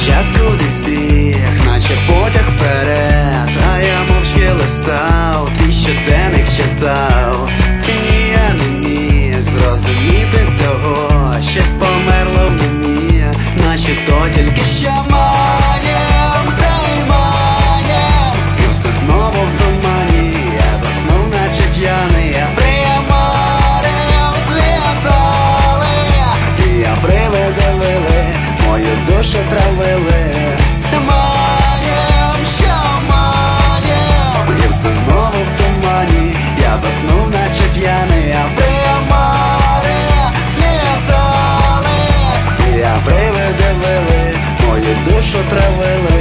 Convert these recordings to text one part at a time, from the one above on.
Час кудись біг, наче потяг вперед, а я мовчки листав, твій щоденник читав. Ні, я не міг зрозуміти цього, щось померло в мені, начебто тільки що маєм, і все знову в тумані. Я заснув, наче п'яний, я приямарем злітали, і я привиди вели, мою душу травили. Маєм, що маєм, і все знову в тумані. Я заснув, наче п'яний, я приямарем злітали, і я привиди вели, мою душу травили.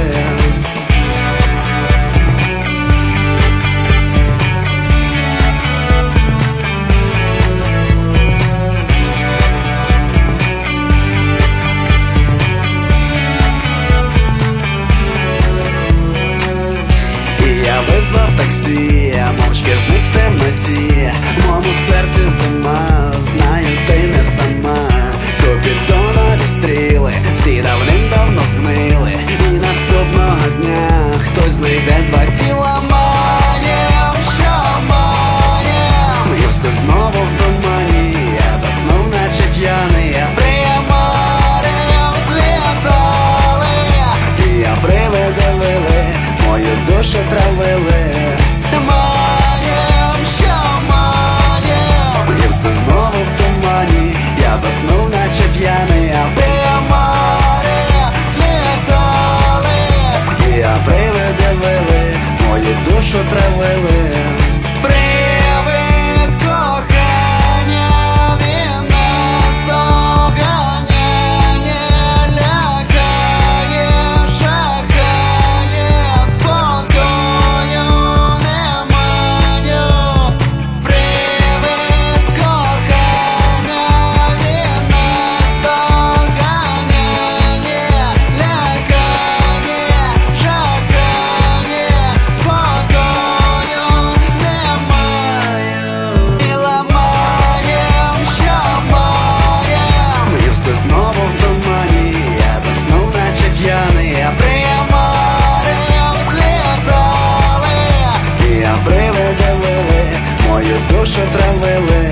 Я визвав таксі, мовчки зник в темноті. В моєму серці зима, знаю, ти не сама. Купідонові стріли, всі давним-давно згнили, і наступного дня хтось знайде два тіла. Маєм, що маєм, і все знову в тумані. Я заснув, наче п'яний, я приямарем злітали, і я привиди вели, мою душу травили. Маєм, що маєм, і все знову в тумані. Я заснув, наче п'яний, а приямари злітали, і я привиди вели, мою душу травили. Привид кохання, він нас доганяє, лякає, жахає, спокою не маю. Привид кохання, він нас доганяє, лякає, жахає, спокою не маю. І ламаєм, що маєм, і все знову в тумані. Я заснув, наче п'яний, я приямарем злітали, і я привиди вели, мою душу травили.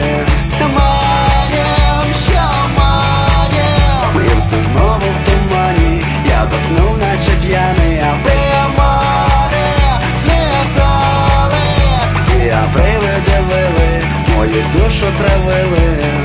Маєм, що маєм, і все знову в тумані. Я заснув, наче п'яний, я приямарем злітали, і я привиди вели, мою душу травили.